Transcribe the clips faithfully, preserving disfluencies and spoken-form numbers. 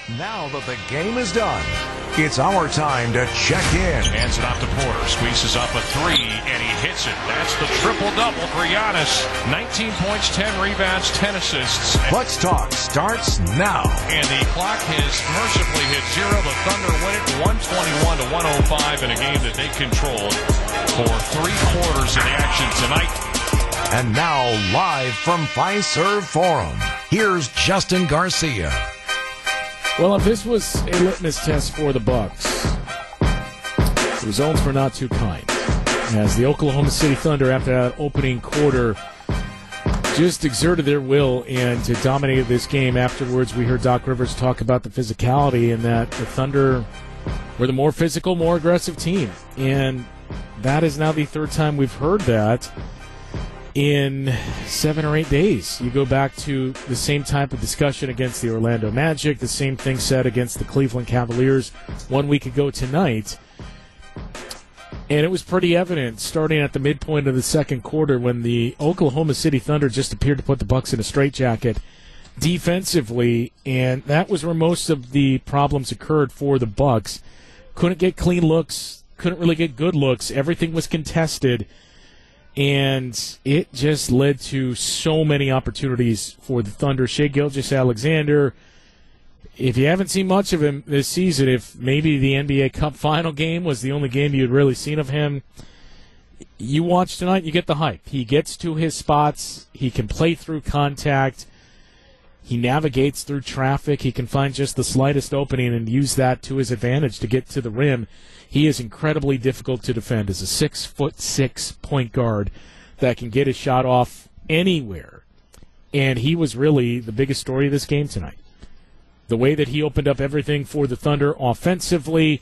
Now that the game is done, it's our time to check in. Hands it off to Porter. Squeezes up a three, and he hits it. That's the triple-double for Giannis. nineteen points, ten rebounds, ten assists. Let's Talk starts now. And the clock has mercifully hit zero. The Thunder win it one twenty-one to one oh five in a game that they controlled for three quarters of the action tonight. And now, live from Fiserv Forum, here's Justin Garcia. Well, if this was a litmus test for the Bucks, the results were not too kind. As the Oklahoma City Thunder, after that opening quarter, just exerted their will and dominated this game. Afterwards, we heard Doc Rivers talk about the physicality and that the Thunder were the more physical, more aggressive team. And that is now the third time we've heard that in seven or eight days. You go back to the same type of discussion against the Orlando Magic, the same thing said against the Cleveland Cavaliers one week ago tonight. And it was pretty evident starting at the midpoint of the second quarter when the Oklahoma City Thunder just appeared to put the Bucks in a straitjacket defensively, and that was where most of the problems occurred for the Bucks. Couldn't get clean looks, couldn't really get good looks. Everything was contested. And it just led to so many opportunities for the Thunder. Shai Gilgeous-Alexander, if you haven't seen much of him this season, if maybe the N B A Cup final game was the only game you'd really seen of him, you watch tonight, you get the hype. He gets to his spots. He can play through contact. He navigates through traffic. He can find just the slightest opening and use that to his advantage to get to the rim. He is incredibly difficult to defend as a six foot six point guard that can get his shot off anywhere. And he was really the biggest story of this game tonight. The way that he opened up everything for the Thunder offensively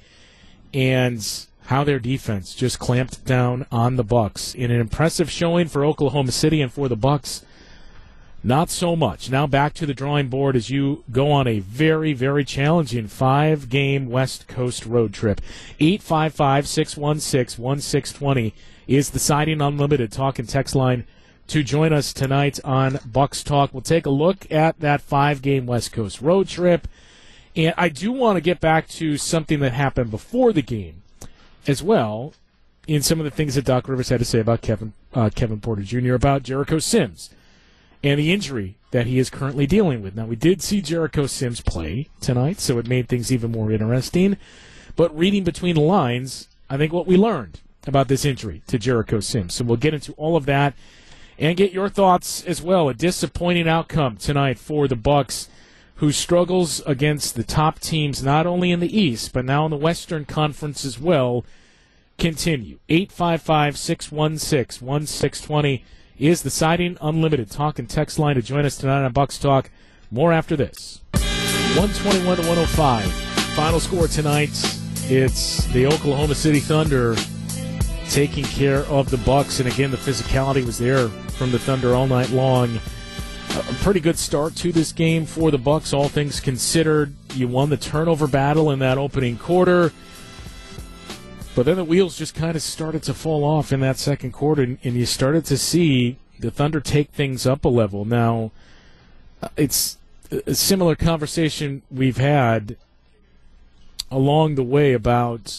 and how their defense just clamped down on the Bucks in an impressive showing for Oklahoma City, and for the Bucks, not so much. Now back to the drawing board as you go on a very, very challenging five-game West Coast road trip. eight five five, six one six, one six two zero is the Siding Unlimited talk and text line to join us tonight on Bucks Talk. We'll take a look at that five-game West Coast road trip. And I do want to get back to something that happened before the game as well, in some of the things that Doc Rivers had to say about Kevin, uh, Kevin Porter Junior, about Jericho Sims and the injury that he is currently dealing with. Now, we did see Jericho Sims play tonight, so it made things even more interesting. But reading between the lines, I think what we learned about this injury to Jericho Sims. So we'll get into all of that and get your thoughts as well. A disappointing outcome tonight for the Bucks, who struggles against the top teams not only in the East, but now in the Western Conference as well, continue. eight five five, six one six, one six two zero is the Siding Unlimited talk and text line to join us tonight on Bucks Talk. More after this. one twenty-one to one oh five. Final score tonight. It's the Oklahoma City Thunder taking care of the Bucks, and again, the physicality was there from the Thunder all night long. A pretty good start to this game for the Bucks, all things considered. You won the turnover battle in that opening quarter. But then the wheels just kind of started to fall off in that second quarter, and you started to see the Thunder take things up a level. Now, it's a similar conversation we've had along the way about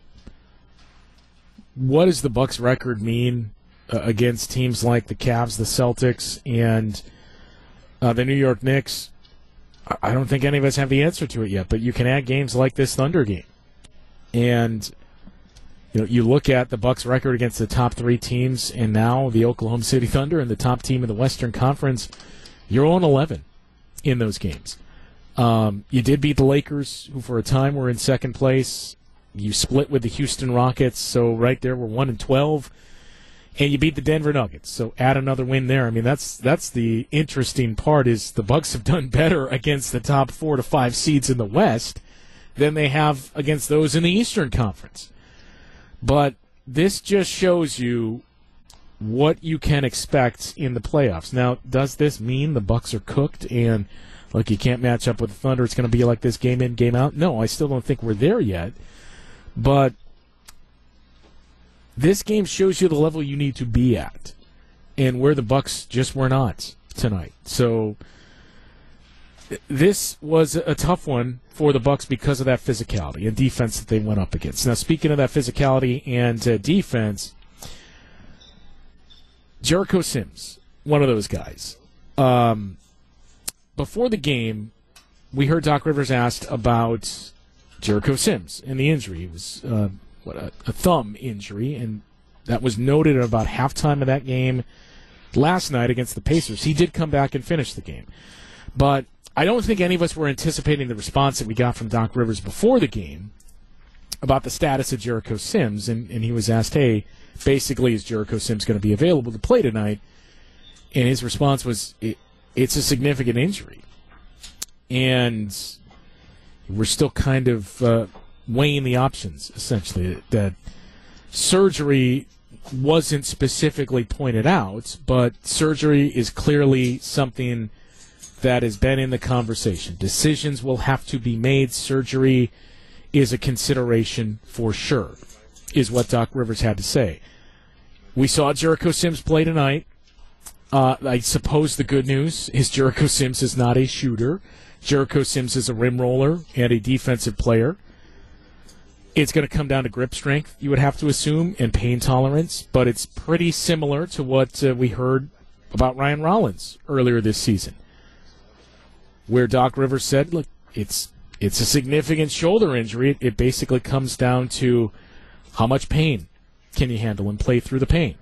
what does the Bucks' record mean uh, against teams like the Cavs, the Celtics, and uh, the New York Knicks. I don't think any of us have the answer to it yet, but you can add games like this Thunder game. And you know, you look at the Bucks' record against the top three teams, and now the Oklahoma City Thunder and the top team in the Western Conference, you're oh and eleven in those games. Um, you did beat the Lakers, who for a time were in second place. You split with the Houston Rockets, so right there we're one and twelve. And you beat the Denver Nuggets, so add another win there. I mean, that's that's the interesting part, is the Bucks have done better against the top four to five seeds in the West than they have against those in the Eastern Conference. But this just shows you what you can expect in the playoffs. Now, does this mean the Bucks are cooked and, like, you can't match up with the Thunder, it's going to be like this game in, game out? No, I still don't think we're there yet. But this game shows you the level you need to be at and where the Bucks just were not tonight. So this was a tough one for the Bucks because of that physicality and defense that they went up against. Now, speaking of that physicality and uh, defense, Jericho Sims, one of those guys. Um, before the game, we heard Doc Rivers asked about Jericho Sims and the injury. It was uh, what a, a thumb injury, and that was noted at about halftime of that game last night against the Pacers. He did come back and finish the game. But I don't think any of us were anticipating the response that we got from Doc Rivers before the game about the status of Jericho Sims, and, and he was asked, hey, basically, is Jericho Sims going to be available to play tonight? And his response was, it, it's a significant injury. And we're still kind of uh, weighing the options, essentially, that surgery wasn't specifically pointed out, but surgery is clearly something that has been in the conversation. Decisions will have to be made. Surgery is a consideration for sure, is what Doc Rivers had to say. We saw Jericho Sims play tonight. Uh, I suppose the good news is Jericho Sims is not a shooter. Jericho Sims is a rim roller and a defensive player. It's going to come down to grip strength, you would have to assume, and pain tolerance, but it's pretty similar to what uh, we heard about Ryan Rollins earlier this season, where Doc Rivers said, look, it's it's a significant shoulder injury. It basically comes down to how much pain can you handle and play through the pain.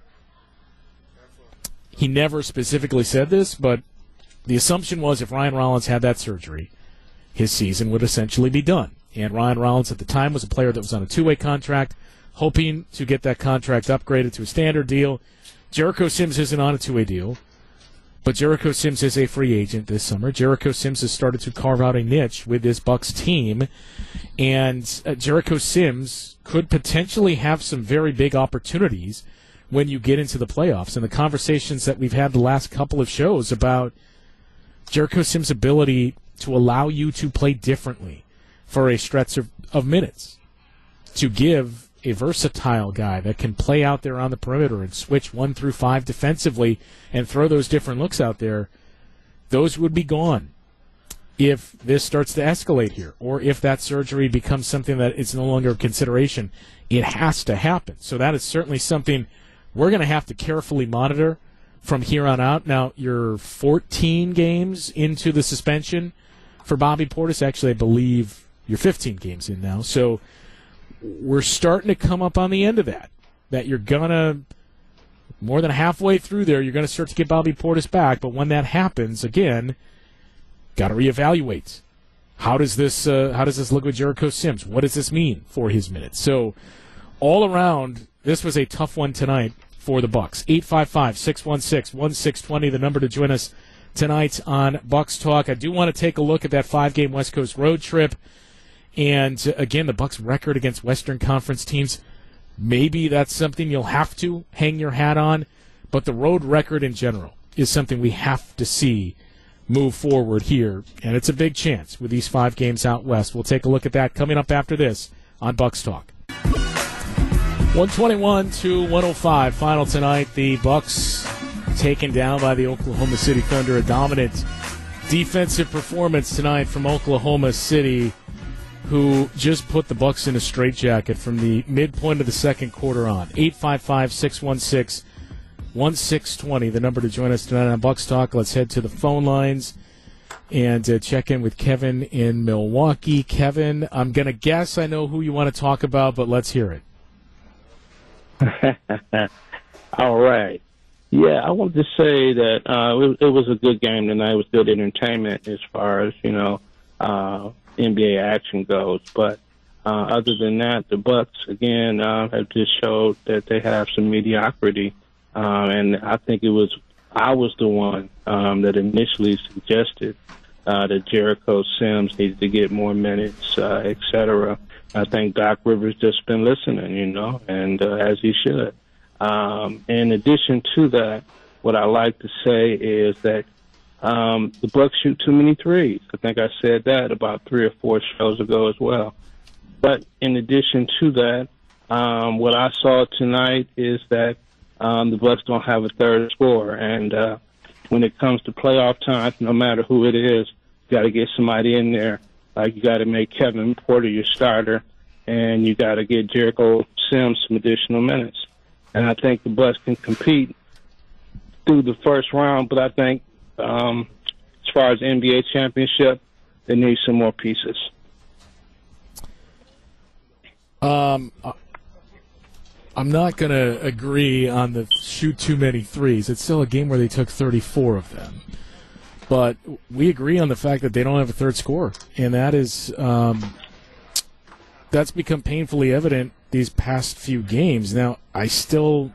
He never specifically said this, but the assumption was if Ryan Rollins had that surgery, his season would essentially be done. And Ryan Rollins at the time was a player that was on a two-way contract, hoping to get that contract upgraded to a standard deal. Jericho Sims isn't on a two-way deal, but Jericho Sims is a free agent this summer. Jericho Sims has started to carve out a niche with this Bucks team, and uh, Jericho Sims could potentially have some very big opportunities when you get into the playoffs. And the conversations that we've had the last couple of shows about Jericho Sims' ability to allow you to play differently for a stretch of, of minutes, to give a versatile guy that can play out there on the perimeter and switch one through five defensively and throw those different looks out there, those would be gone if this starts to escalate here, or if that surgery becomes something that is no longer a consideration. It has to happen. So that is certainly something we're going to have to carefully monitor from here on out. Now, you're fourteen games into the suspension for Bobby Portis. Actually, I believe you're fifteen games in now. So we're starting to come up on the end of that, that you're going to, more than halfway through there, you're going to start to get Bobby Portis back. But when that happens, again, got to reevaluate. How does this uh, how does this look with Jericho Sims? What does this mean for his minutes? So all around, this was a tough one tonight for the Bucks. eight five five, six one six, one six two zero, the number to join us tonight on Bucks Talk. I do want to take a look at that five-game West Coast road trip. And, uh, again, the Bucks' record against Western Conference teams, maybe that's something you'll have to hang your hat on. But the road record in general is something we have to see move forward here. And it's a big chance with these five games out west. We'll take a look at that coming up after this on Bucks Talk. one twenty-one to one oh five final tonight. The Bucks taken down by the Oklahoma City Thunder. A dominant defensive performance tonight from Oklahoma City, who just put the Bucks in a straitjacket from the midpoint of the second quarter on. eight five five, six one six, one six two zero, the number to join us tonight on Bucks Talk. Let's head to the phone lines and uh, check in with Kevin in Milwaukee. Kevin, I'm going to guess I know who you want to talk about, but let's hear it. All right. Yeah, I wanted to say that uh, it, it was a good game tonight. It was good entertainment as far as, you know, uh, N B A action goes. But uh, other than that, the Bucks, again, uh, have just showed that they have some mediocrity. Uh, and I think it was I was the one um, that initially suggested uh, that Jericho Sims needed to get more minutes, uh, et cetera. I think Doc Rivers just been listening, you know, and uh, as he should. Um, in addition to that, what I like to say is that um, the Bucks shoot too many threes. I think I said that about three or four shows ago as well. But in addition to that, um, what I saw tonight is that um, the Bucks don't have a third scorer, and uh, when it comes to playoff time, no matter who it is, You got to get somebody in there. Like you got to make Kevin Porter your starter, and you got to get Jericho Sims some additional minutes. And I think the Bucks can compete through the first round, but I think um, as far as N B A championship, they need some more pieces. Um, I'm not going to agree on the shoot too many threes. It's still a game where they took thirty-four of them. But we agree on the fact that they don't have a third scorer, and that is um, that's become painfully evident these past few games. Now, I still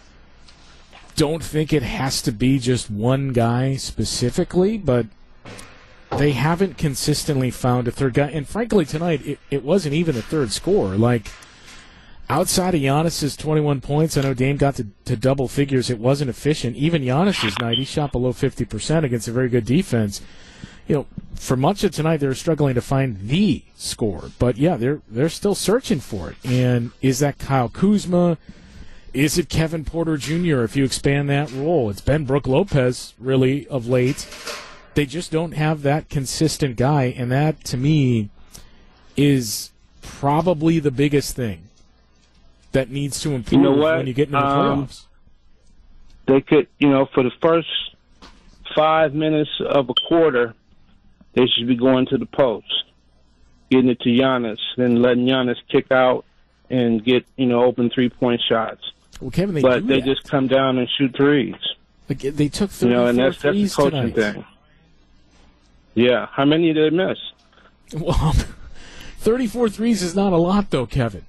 don't think it has to be just one guy specifically, but they haven't consistently found a third guy. And frankly, tonight, it, it wasn't even a third scorer. Like, outside of Giannis's twenty-one points, I know Dame got to, to double figures. It wasn't efficient. Even Giannis's night, he shot below fifty percent against a very good defense. You know, for much of tonight, they were struggling to find the scorer. But, yeah, they're they're still searching for it. And is that Kyle Kuzma? Is it Kevin Porter Junior if you expand that role? It's been Brook Lopez, really, of late. They just don't have that consistent guy, and that, to me, is probably the biggest thing that needs to improve you know what? when you get into the um, playoffs. They could, you know, for the first five minutes of a quarter, they should be going to the post, getting it to Giannis, then letting Giannis kick out and get, you know, open three-point shots. Well, Kevin, they but do they that. just come down and shoot threes. Like, they took You know, and thirty-four that's, that's a threes coaching tonight. thing. Yeah. How many did they miss? Well, thirty-four threes is not a lot, though, Kevin.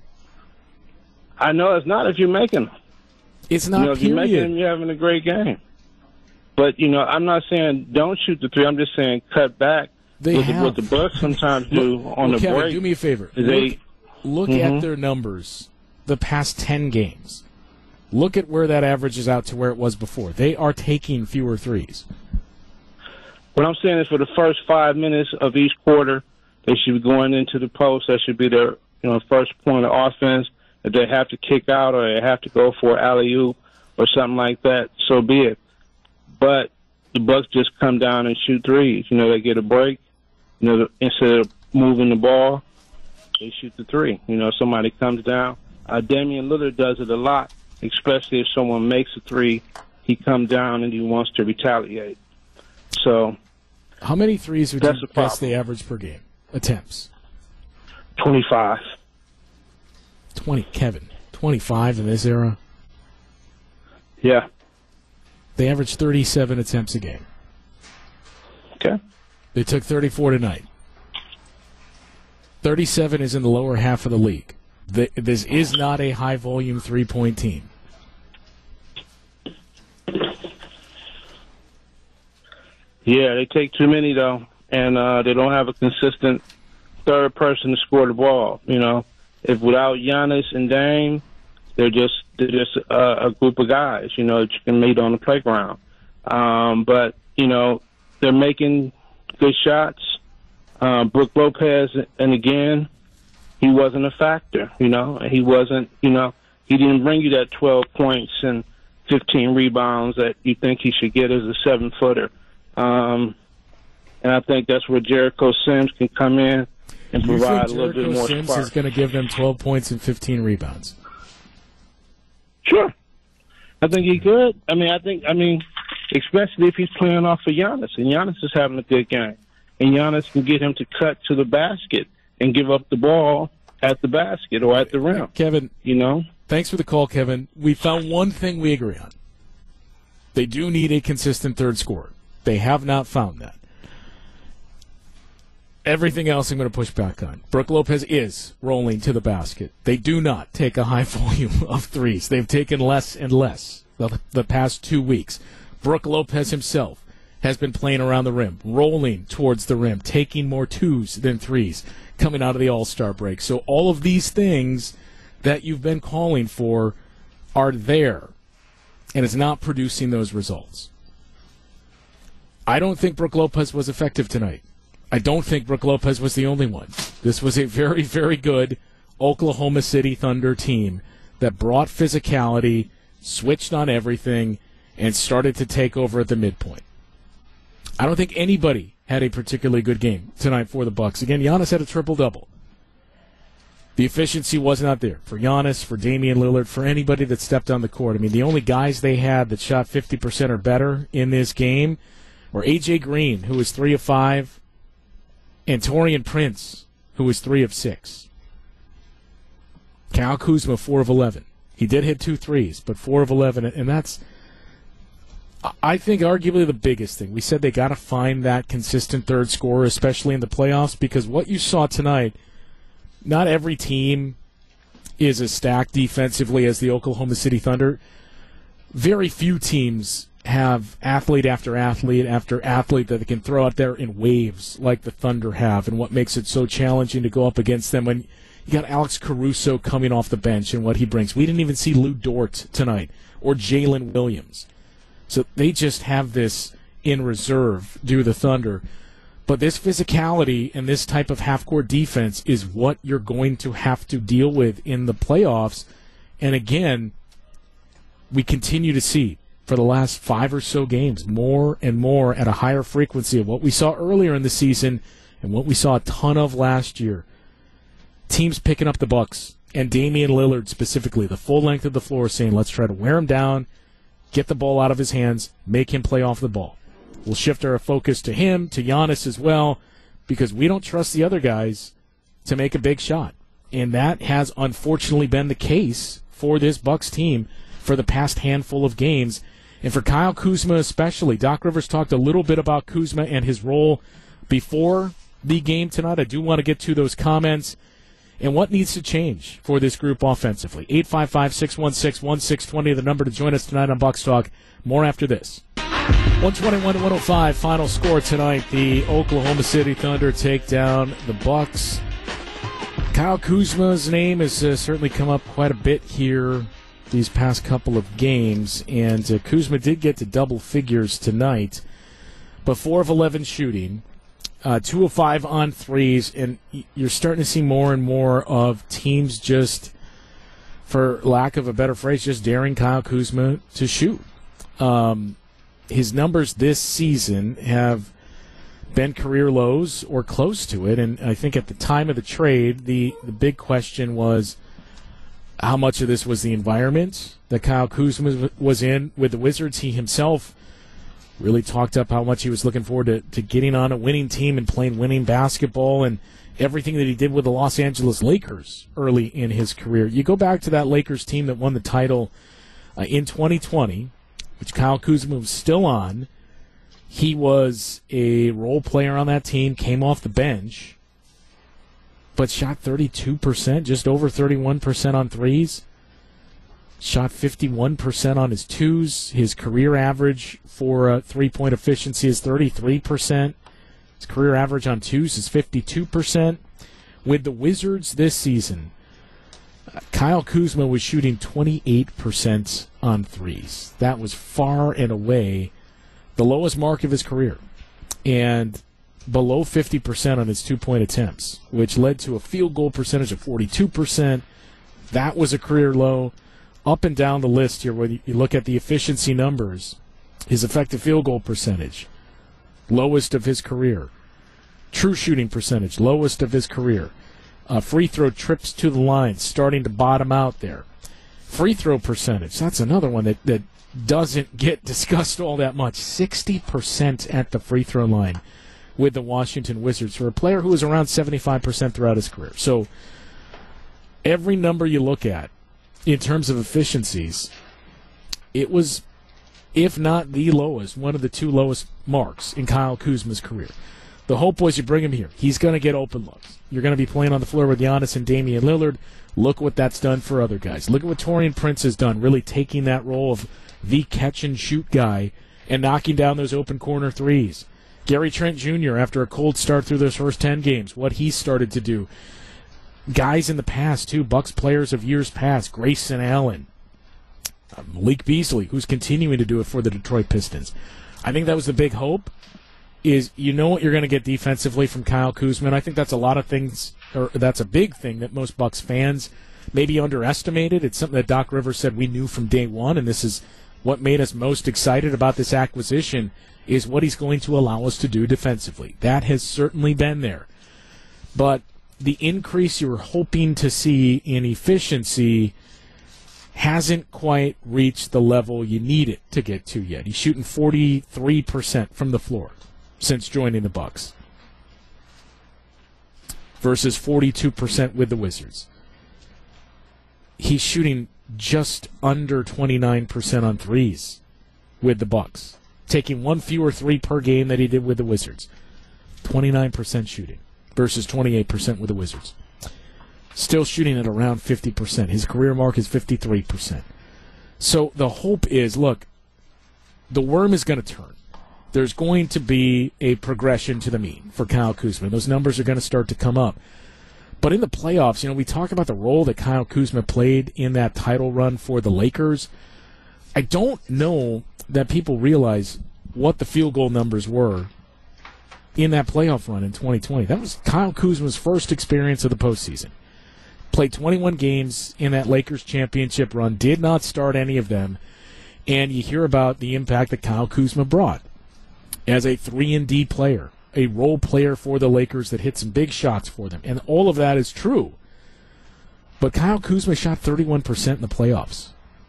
I know it's not if you're making them. It's not, you know, if you're making period. them, you're having a great game. But, you know, I'm not saying don't shoot the three. I'm just saying cut back. They what, have. The, what the Bucks sometimes do Look, on look, the Kevin, break do me a favor. is Look, they look Mhm. at their numbers the past ten games. Look at where that averages out to where it was before. They are taking fewer threes. What I'm saying is for the first five minutes of each quarter, they should be going into the post. That should be their, you know, first point of offense. If they have to kick out or they have to go for alley-oop or something like that, so be it. But the Bucks just come down and shoot threes. You know, they get a break. You know, instead of moving the ball, they shoot the three. You know, somebody comes down. Uh, Damian Lillard does it a lot, especially if someone makes a three. He comes down and he wants to retaliate. So, how many threes would That's you the guess problem. they average per game? Attempts. twenty-five. twenty, Kevin. twenty-five in this era? Yeah. They average thirty-seven attempts a game. Okay. They took thirty-four tonight. thirty-seven is in the lower half of the league. The, this is not a high-volume three-point team. Yeah, they take too many, though, and uh, they don't have a consistent third person to score the ball. You know, if without Giannis and Dame, they're just they're just a, a group of guys, you know, that you can meet on the playground. Um, but, you know, they're making good shots. Uh, Brook Lopez, and again, he wasn't a factor, you know. He wasn't, you know, he didn't bring you that twelve points and fifteen rebounds that you think he should get as a seven-footer. Um, and I think that's where Jericho Sims can come in and You provide think a little bit Jericho more Sims spark. is going to give them twelve points and fifteen rebounds? Sure. I think he could. I mean, I think, I mean, especially if he's playing off of Giannis, and Giannis is having a good game. And Giannis can get him to cut to the basket and give up the ball at the basket or at the rim. Kevin, You know? thanks for the call, Kevin. We found one thing we agree on. They do need a consistent third scorer. They have not found that. Everything else I'm going to push back on. Brook Lopez is rolling to the basket. They do not take a high volume of threes. They've taken less and less the, the past two weeks. Brook Lopez himself has been playing around the rim, rolling towards the rim, taking more twos than threes coming out of the All-Star break. So all of these things that you've been calling for are there, and it's not producing those results. I don't think Brook Lopez was effective tonight. I don't think Brook Lopez was the only one. This was a very, very good Oklahoma City Thunder team that brought physicality, switched on everything, and started to take over at the midpoint. I don't think anybody had a particularly good game tonight for the Bucks. Again, Giannis had a triple-double. The efficiency was not there for Giannis, for Damian Lillard, for anybody that stepped on the court. I mean, the only guys they had that shot fifty percent or better in this game were A J Green, who was three of five, and Taurean Prince, who was three of six. Kyle Kuzma, four of eleven. He did hit two threes, but four of eleven, and that's, I think, arguably the biggest thing. We said they got to find that consistent third scorer, especially in the playoffs, because what you saw tonight, not every team is as stacked defensively as the Oklahoma City Thunder. Very few teams have athlete after athlete after athlete that they can throw out there in waves like the Thunder have, and what makes it so challenging to go up against them when you got Alex Caruso coming off the bench and what he brings. We didn't even see Lou Dort tonight or Jalen Williams. So they just have this in reserve due to the Thunder. But this physicality and this type of half-court defense is what you're going to have to deal with in the playoffs. And again, we continue to see for the last five or so games more and more at a higher frequency of what we saw earlier in the season and what we saw a ton of last year. Teams picking up the Bucks, and Damian Lillard specifically, the full length of the floor, saying, let's try to wear him down, get the ball out of his hands, make him play off the ball. We'll shift our focus to him, to Giannis as well, because we don't trust the other guys to make a big shot. And that has unfortunately been the case for this Bucks team for the past handful of games. And for Kyle Kuzma especially, Doc Rivers talked a little bit about Kuzma and his role before the game tonight. I do want to get to those comments and what needs to change for this group offensively. eight five five, six one six, one six two zero, the number to join us tonight on Bucks Talk. More after this. one twenty-one to one oh five, final score tonight. The Oklahoma City Thunder take down the Bucks. Kyle Kuzma's name has uh, certainly come up quite a bit here these past couple of games, and uh, Kuzma did get to double figures tonight, but four of eleven shooting, uh, two of five on threes, and you're starting to see more and more of teams just, for lack of a better phrase, just daring Kyle Kuzma to shoot. Um, his numbers this season have been career lows or close to it, and I think at the time of the trade, the, the big question was how much of this was the environment that Kyle Kuzma was in with the Wizards. He himself really talked up how much he was looking forward to, to getting on a winning team and playing winning basketball, and everything that he did with the Los Angeles Lakers early in his career. You go back to that Lakers team that won the title uh, in twenty twenty, which Kyle Kuzma was still on. He was a role player on that team, came off the bench, but shot thirty-two percent, just over thirty-one percent on threes. Shot fifty-one percent on his twos. His career average for uh, three-point efficiency is thirty-three percent. His career average on twos is fifty-two percent. With the Wizards this season, uh, Kyle Kuzma was shooting twenty-eight percent on threes. That was far and away the lowest mark of his career, and below fifty percent on his two-point attempts, which led to a field goal percentage of forty-two percent. That was a career low. Up and down the list here, when you look at the efficiency numbers, his effective field goal percentage, lowest of his career. True shooting percentage, lowest of his career. Uh, free throw trips to the line, starting to bottom out there. Free throw percentage, that's another one that, that doesn't get discussed all that much. sixty percent at the free throw line with the Washington Wizards for a player who was around seventy-five percent throughout his career. So every number you look at in terms of efficiencies, it was, if not the lowest, one of the two lowest marks in Kyle Kuzma's career. The hope was you bring him here. He's going to get open looks. You're going to be playing on the floor with Giannis and Damian Lillard. Look what that's done for other guys. Look at what Taurean Prince has done, really taking that role of the catch-and-shoot guy and knocking down those open corner threes. Gary Trent Junior, after a cold start through those first ten games, what he started to do. Guys in the past, too, Bucks players of years past, Grayson Allen, uh, Malik Beasley, who's continuing to do it for the Detroit Pistons. I think that was the big hope, is you know what you're going to get defensively from Kyle Kuzma, and I think that's a lot of things, or that's a big thing that most Bucks fans maybe underestimated. It's something that Doc Rivers said we knew from day one, and this is what made us most excited about this acquisition, is what he's going to allow us to do defensively. That has certainly been there. But the increase you were hoping to see in efficiency hasn't quite reached the level you need it to get to yet. He's shooting forty-three percent from the floor since joining the Bucks versus forty-two percent with the Wizards. He's shooting just under twenty-nine percent on threes with the Bucks, taking one fewer three per game than he did with the Wizards. twenty-nine percent shooting versus twenty-eight percent with the Wizards. Still shooting at around fifty percent. His career mark is fifty-three percent. So the hope is, look, the worm is going to turn. There's going to be a progression to the mean for Kyle Kuzma. Those numbers are going to start to come up. But in the playoffs, you know, we talk about the role that Kyle Kuzma played in that title run for the Lakers. I don't know that people realize what the field goal numbers were in that playoff run in twenty twenty. That was Kyle Kuzma's first experience of the postseason. Played twenty-one games in that Lakers championship run, did not start any of them, and you hear about the impact that Kyle Kuzma brought as a three and D player, a role player for the Lakers that hit some big shots for them, and all of that is true. But Kyle Kuzma shot thirty-one percent in the playoffs.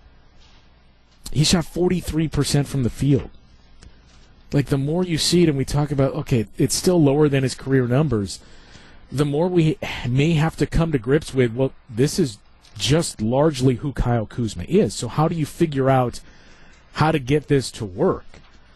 He shot forty-three percent from the field. Like, the more you see it, and we talk about, okay, it's still lower than his career numbers, the more we may have to come to grips with, well, this is just largely who Kyle Kuzma is. So how do you figure out how to get this to work?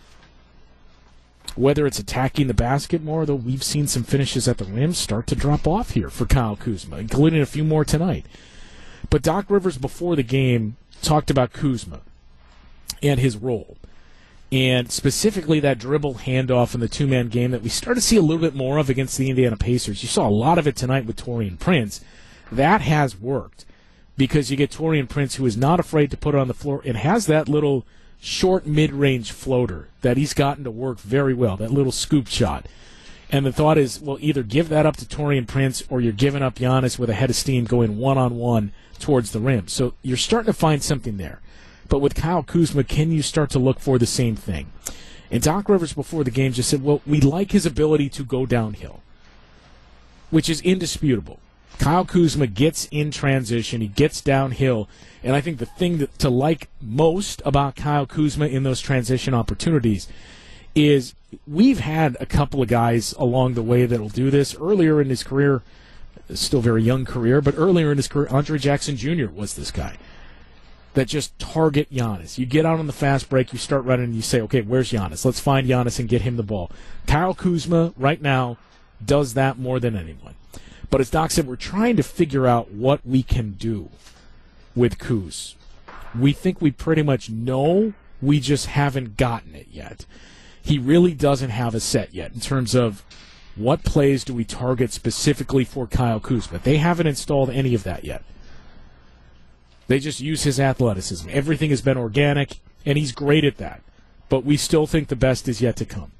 Whether it's attacking the basket more, though we've seen some finishes at the rim start to drop off here for Kyle Kuzma, including a few more tonight. But Doc Rivers, before the game, talked about Kuzma and his role, and specifically that dribble handoff in the two-man game that we started to see a little bit more of against the Indiana Pacers. You saw a lot of it tonight with Taurean Prince. That has worked because you get Taurean Prince, who is not afraid to put it on the floor and has that little short mid-range floater that he's gotten to work very well, that little scoop shot. And the thought is, well, either give that up to Taurean Prince or you're giving up Giannis with a head of steam going one-on-one towards the rim. So you're starting to find something there. But with Kyle Kuzma, can you start to look for the same thing? And Doc Rivers before the game just said, well, we like his ability to go downhill, which is indisputable. Kyle Kuzma gets in transition, he gets downhill, and I think the thing that, to like most about Kyle Kuzma in those transition opportunities is we've had a couple of guys along the way that will do this. Earlier in his career, still very young career, but earlier in his career, Andre Jackson Junior was this guy that just target Giannis. You get out on the fast break, you start running, and you say, okay, where's Giannis? Let's find Giannis and get him the ball. Kyle Kuzma, right now, does that more than anyone. But as Doc said, we're trying to figure out what we can do with Kuz. We think we pretty much know, we just haven't gotten it yet. He really doesn't have a set yet in terms of what plays do we target specifically for Kyle Kuzma. They haven't installed any of that yet. They just use his athleticism. Everything has been organic, and he's great at that. But we still think the best is yet to come.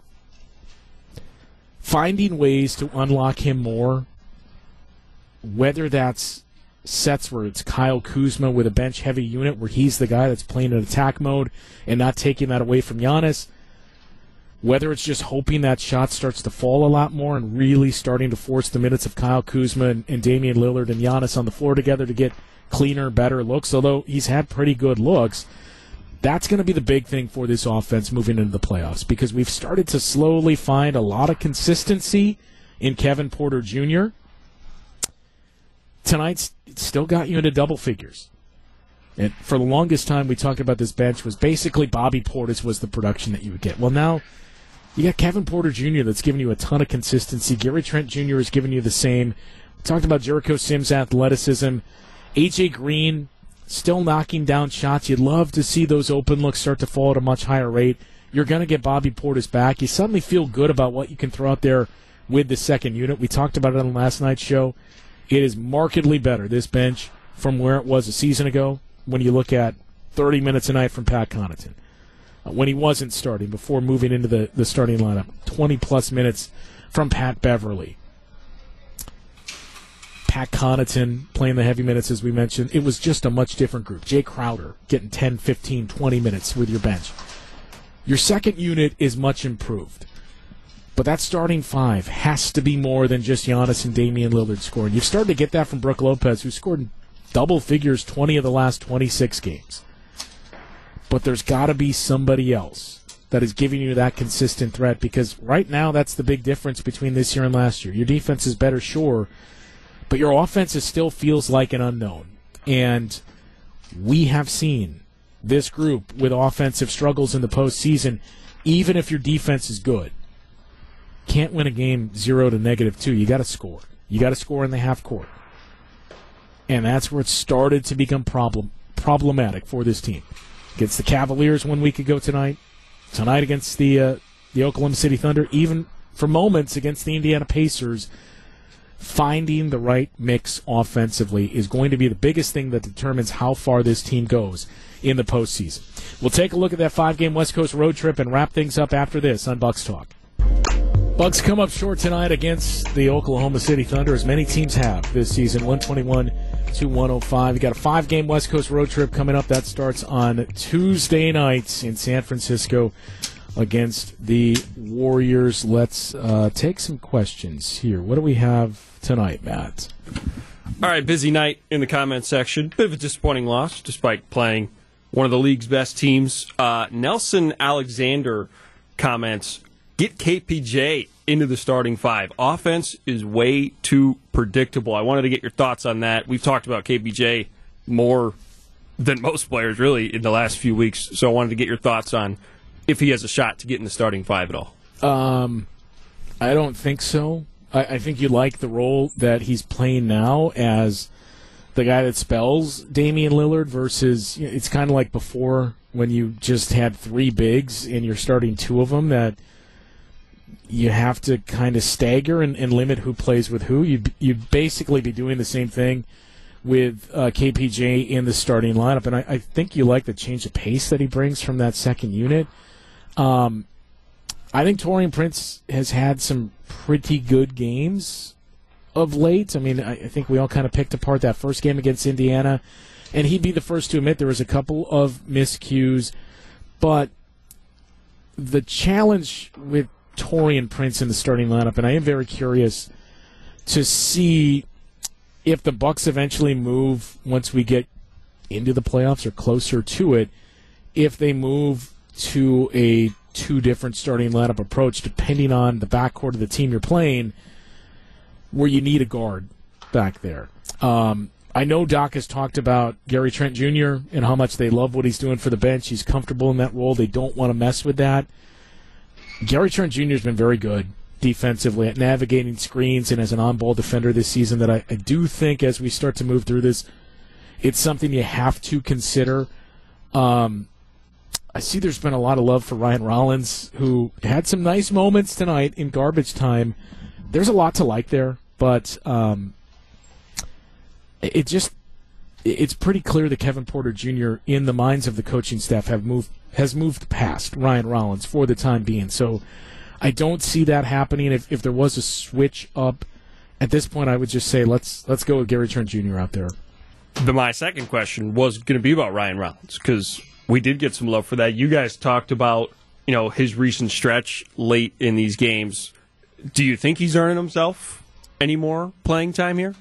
Finding ways to unlock him more, whether that's sets where it's Kyle Kuzma with a bench-heavy unit where he's the guy that's playing in attack mode and not taking that away from Giannis, whether it's just hoping that shot starts to fall a lot more and really starting to force the minutes of Kyle Kuzma and, and Damian Lillard and Giannis on the floor together to get cleaner, better looks, although he's had pretty good looks. That's going to be the big thing for this offense moving into the playoffs because we've started to slowly find a lot of consistency in Kevin Porter Junior Tonight's still got you into double figures. And for the longest time, we talked about this bench was basically Bobby Portis was the production that you would get. Well, now you got Kevin Porter Junior that's giving you a ton of consistency. Gary Trent Junior is giving you the same. We talked about Jericho Sims' athleticism. A J Green still knocking down shots. You'd love to see those open looks start to fall at a much higher rate. You're going to get Bobby Portis back. You suddenly feel good about what you can throw out there with the second unit. We talked about it on last night's show. It is markedly better, this bench, from where it was a season ago when you look at thirty minutes a night from Pat Connaughton. Uh, when he wasn't starting, before moving into the, the starting lineup, twenty-plus minutes from Pat Beverly. Pat Connaughton playing the heavy minutes, as we mentioned. It was just a much different group. Jay Crowder getting ten, fifteen, twenty minutes with your bench. Your second unit is much improved. But that starting five has to be more than just Giannis and Damian Lillard scoring. You've started to get that from Brook Lopez, who scored in double figures twenty of the last twenty-six games. But there's got to be somebody else that is giving you that consistent threat, because right now that's the big difference between this year and last year. Your defense is better, sure, but your offense is still feels like an unknown. And we have seen this group with offensive struggles in the postseason, even if your defense is good. Can't win a game zero to negative two. You got to score. You got to score in the half court. And that's where it started to become problem problematic for this team. Against the Cavaliers one week ago tonight. Tonight against the uh, the Oklahoma City Thunder. Even for moments against the Indiana Pacers. Finding the right mix offensively is going to be the biggest thing that determines how far this team goes in the postseason. We'll take a look at that five-game West Coast road trip and wrap things up after this on Bucks Talk. Bucks come up short tonight against the Oklahoma City Thunder, as many teams have this season, one twenty-one to one oh five. You got a five-game West Coast road trip coming up. That starts on Tuesday night in San Francisco against the Warriors. Let's uh, take some questions here. What do we have tonight, Matt? All right, busy night in the comments section. Bit of a disappointing loss, despite playing one of the league's best teams. Uh, Nelson Alexander comments, get K P J into the starting five. Offense is way too predictable. I wanted to get your thoughts on that. We've talked about K P J more than most players, really, in the last few weeks. So I wanted to get your thoughts on if he has a shot to get in the starting five at all. Um, I don't think so. I, I think you like the role that he's playing now as the guy that spells Damian Lillard versus, you know, it's kind of like before when you just had three bigs and you're starting two of them, that you have to kind of stagger and, and limit who plays with who. You'd, you'd basically be doing the same thing with uh, K P J in the starting lineup. And I, I think you like the change of pace that he brings from that second unit. Um, I think Taurean Prince has had some pretty good games of late. I mean, I, I think we all kind of picked apart that first game against Indiana, and he'd be the first to admit there was a couple of miscues. But the challenge with Taurean Prince in the starting lineup, and I am very curious to see if the Bucks eventually move, once we get into the playoffs or closer to it, if they move to a two different starting lineup approach, depending on the backcourt of the team you're playing, where you need a guard back there. Um, I know Doc has talked about Gary Trent Junior and how much they love what he's doing for the bench. He's comfortable in that role. They don't want to mess with that. Gary Trent Junior has been very good defensively at navigating screens and as an on-ball defender this season, that I, I do think as we start to move through this, it's something you have to consider. Um, I see there's been a lot of love for Ryan Rollins, who had some nice moments tonight in garbage time. There's a lot to like there, but um, it just it's pretty clear that Kevin Porter Junior, in the minds of the coaching staff, have moved has moved past Ryan Rollins for the time being. So I don't see that happening. If if there was a switch up at this point, I would just say let's let's go with Gary Trent Junior out there. The, my second question was going to be about Ryan Rollins, because we did get some love for that. You guys talked about, you know, his recent stretch late in these games. Do you think he's earning himself any more playing time here?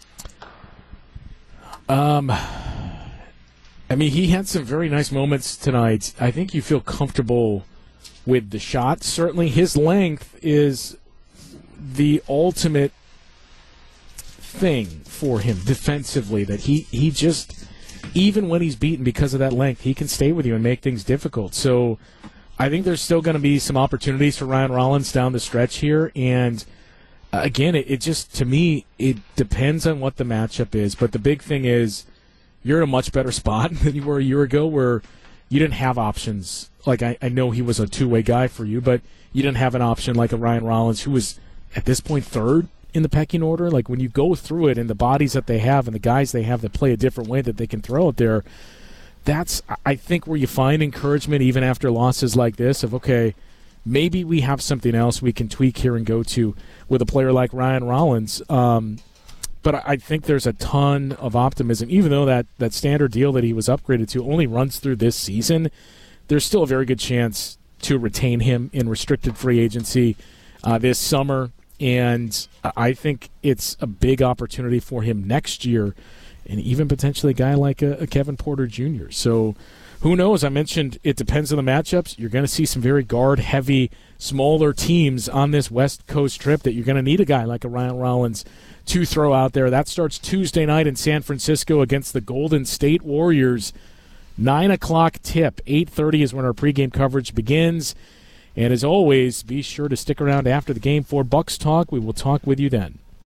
Um, I mean, he had some very nice moments tonight. I think you feel comfortable with the shot. Certainly his length is the ultimate thing for him defensively, that he, he just, even when he's beaten because of that length, he can stay with you and make things difficult. So I think there's still going to be some opportunities for Ryan Rollins down the stretch here. And uh, again, it, it just, to me, it depends on what the matchup is. But the big thing is you're in a much better spot than you were a year ago, where you didn't have options. Like, I, I know he was a two-way guy for you, but you didn't have an option like a Ryan Rollins, who was at this point third in the pecking order. Like, when you go through it and the bodies that they have and the guys they have that play a different way that they can throw out there, that's, I think, where you find encouragement even after losses like this of, okay, maybe we have something else we can tweak here and go to with a player like Ryan Rollins. Um, but I think there's a ton of optimism. Even though that, that standard deal that he was upgraded to only runs through this season, there's still a very good chance to retain him in restricted free agency uh, this summer, and I think it's a big opportunity for him next year, and even potentially a guy like a, a Kevin Porter Junior So who knows? I mentioned it depends on the matchups. You're going to see some very guard-heavy, smaller teams on this West Coast trip that you're going to need a guy like a Ryan Rollins to throw out there. That starts Tuesday night in San Francisco against the Golden State Warriors. nine o'clock tip. eight thirty is when our pregame coverage begins. And as always, be sure to stick around after the game for Bucks Talk. We will talk with you then.